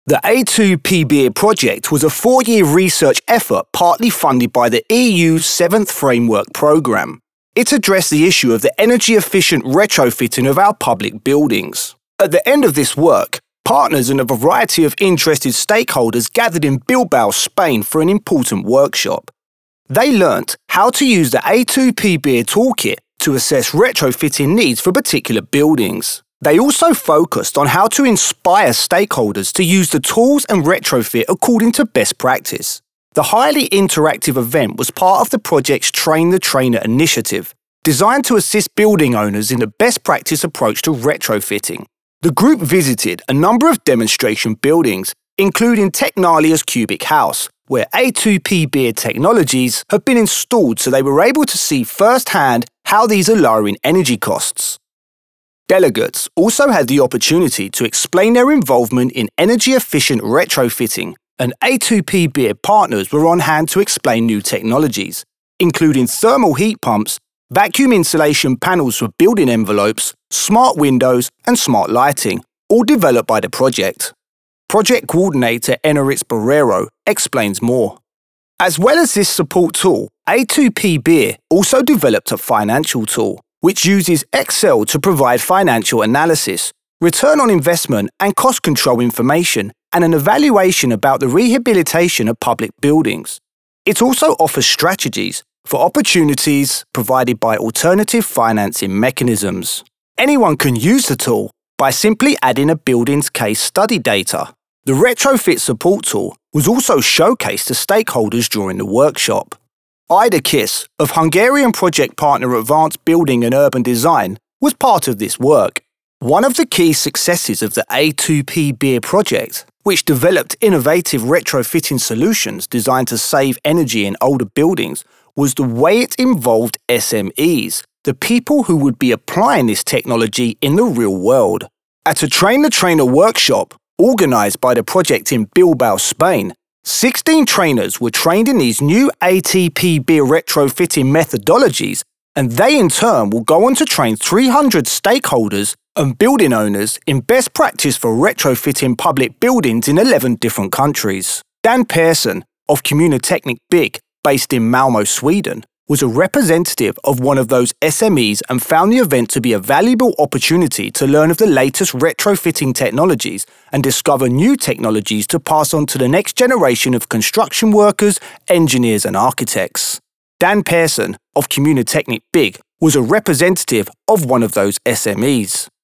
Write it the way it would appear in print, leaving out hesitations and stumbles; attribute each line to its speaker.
Speaker 1: The A2P project was a 4-year research effort partly funded by the EU's 7th Framework Programme. It addressed the issue of the energy-efficient retrofitting of our public buildings. At the end of this work, partners and a variety of interested stakeholders gathered in Bilbao, Spain for an important workshop. They learnt how to use the A2P toolkit to assess retrofitting needs for particular buildings. They also focused on how to inspire stakeholders to use the tools and retrofit according to best practice. The highly interactive event was part of the project's Train the Trainer initiative, designed to assist building owners in the best practice approach to retrofitting. The group visited a number of demonstration buildings, including Tecnalia's Cubic House, where A2P technologies have been installed, so they were able to see firsthand how these are lowering energy costs. Delegates also had the opportunity to explain their involvement in energy-efficient retrofitting, and A2P partners were on hand to explain new technologies, including thermal heat pumps, vacuum insulation panels for building envelopes, smart windows, and smart lighting, all developed by the project. Project coordinator Eneritz Barrero explains more. As well as this support tool, A2P also developed a financial tool, which uses Excel to provide financial analysis, return on investment and cost control information, and an evaluation about the rehabilitation of public buildings. It also offers strategies for opportunities provided by alternative financing mechanisms. Anyone can use the tool by simply adding a building's case study data. The retrofit support tool was also showcased to stakeholders during the workshop. Ida Kiss, of Hungarian project partner Advanced Building and Urban Design, was part of this work. One of the key successes of the A2P project, which developed innovative retrofitting solutions designed to save energy in older buildings, was the way it involved SMEs, the people who would be applying this technology in the real world. At a Train the Trainer workshop, organised by the project in Bilbao, Spain, 16 trainers were trained in these new A2P retrofitting methodologies, and they in turn will go on to train 300 stakeholders and building owners in best practice for retrofitting public buildings in 11 different countries. Dan Persson, of Kommunetechnik BIG, based in Malmö, Sweden, was a representative of one of those SMEs and found the event to be a valuable opportunity to learn of the latest retrofitting technologies and discover new technologies to pass on to the next generation of construction workers, engineers and architects. Dan Persson, of Kommunetechnik BIG, was a representative of one of those SMEs.